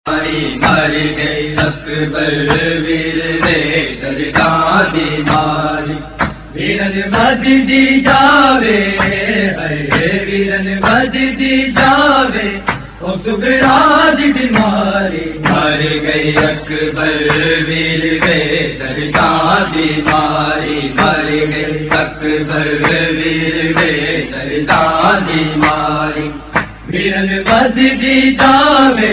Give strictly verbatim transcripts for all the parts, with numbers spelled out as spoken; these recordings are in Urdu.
مر گئی اکبر ویر درگاہ دی ماری ویرن بد دی جاوے ویرن بد دی جاوے او سگرا دی بیماری مر گئی اکبر ویر درگاہ دی ماری مر گئی اکبر ویر درگاہ دی ماری ویرن بد دی جاوے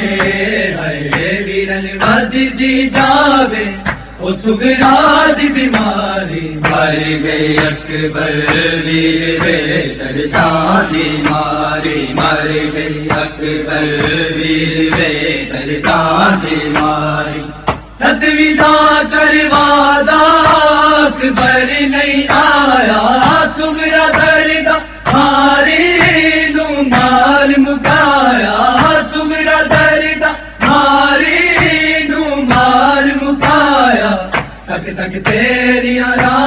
ویرن بد دی جاوے او سگرا دی بیماری مر گئی اکبر ویر درگاہ دی ماری مر گئی اکبر ویر درگاہ دی ماری ستویں دا کروا دا اکبر نہیں آیا سگرا درگاہ ماری نو مار مکایا سگرا درگاہ ماری نو مار مکایا تک تک تیری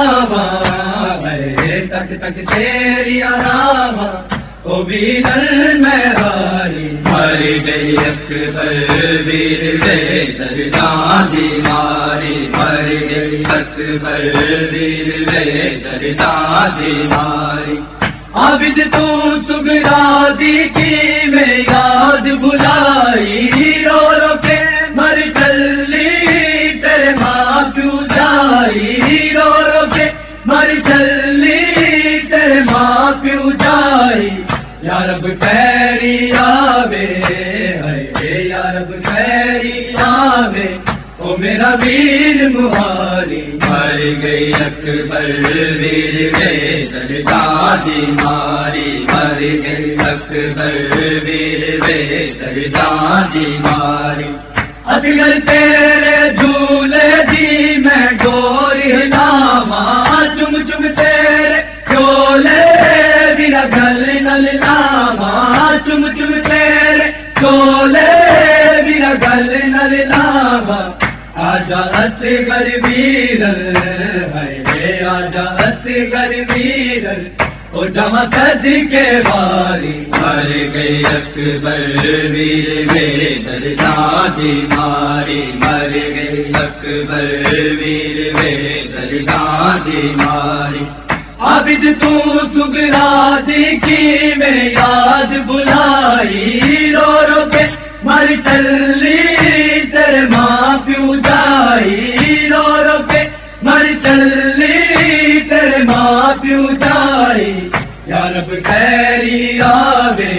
راواں ہے تک تک تیری راواں او ویرن مہاری مر گئی اکبر ویر درگاہ دی ماری مر گئی اکبر ویر درگاہ دی ماری عابد تو سگرا دی کی میں یاد بلائی رو رو کے مر چلی تیرے ماں پیو جائی رو رو کے مر چلی تیرے ماں پیو جائی یا رب خیری آوے یا رب خیری آوے او میرا ویر مہاری مر گئی اکبر ویر درگاہ دی ماری مر گئی اکبر ویر درگاہ دی ماری اصغر تیرے جھولے دی میں ڈور ہلاواں چم چم تیرے جھولے ویرا گل نل لاواں چم چم تیرے جھولے ویرا گل نل لاواں آجا اصغر ویرن ہے آجا اصغر ویرن او جمع صدقے باری مر گئی اکبر ویر درگاہ دی ماری مر گئی اکبر ویر درگاہ دی ماری عابد تو سگرا دی کی میں یاد بلائی رو رو کے مر چلی تیرے ماں پیو جائی رو رو کے مر چلی تیرے ماں پیو جائی یا رب خیری آوے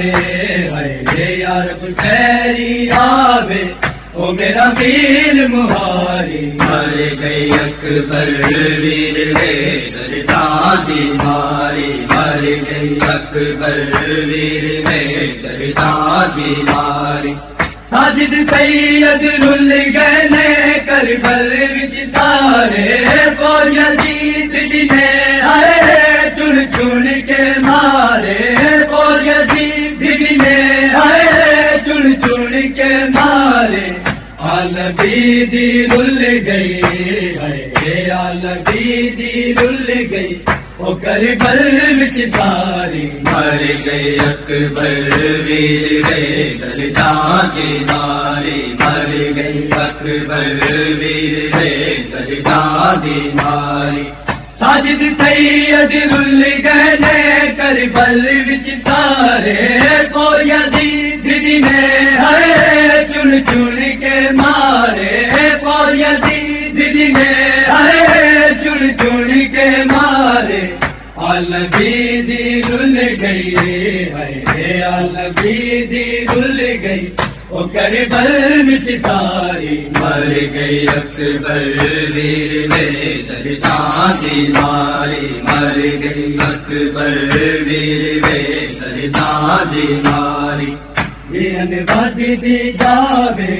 یا رب خیری آوے او میرا ویر مہاری مر گئی اکبر ویر درگاہ دی ماری مر گئی اکبر ویر درگاہ دی ماری ساجد سید رل گئے نے کربل وچ سارے کو یزید جی نے آئے چن چن کے مارے کو یزید جی نے آئے چن چن کے مارے آلبی دی رل گئی ہے آلبی دی رل گئی او کربل وچ ساری مر گئی اکبر ویر درگاہ دی ماری مر گئی اکبر ویر درگاہ دی ماری ساجد سید رل گئے نے کربل وچ سارے کو یزید جی نے آئے چن چن کے مارے کو یزید جی نے آئے چن چن کے مارے آلبی دی رل گئی ہے آلبی دی رل گئی او کربل وچ ساری مر گئی اکبر ویر درگاہ دی ماری مر گئی اکبر ویر درگاہ دی ماری ویرن بد دی جاوے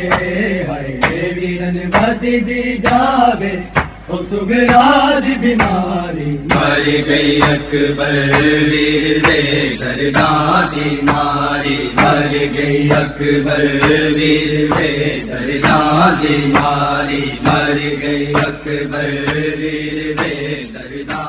ویرن بد دی جاوے او سگرا دی بیماری مر گئی اکبر ویر درگاہ دی ماری مر گئی اکبر ویر درگاہ دی ماری مر گئی اکبر ویر درگاہ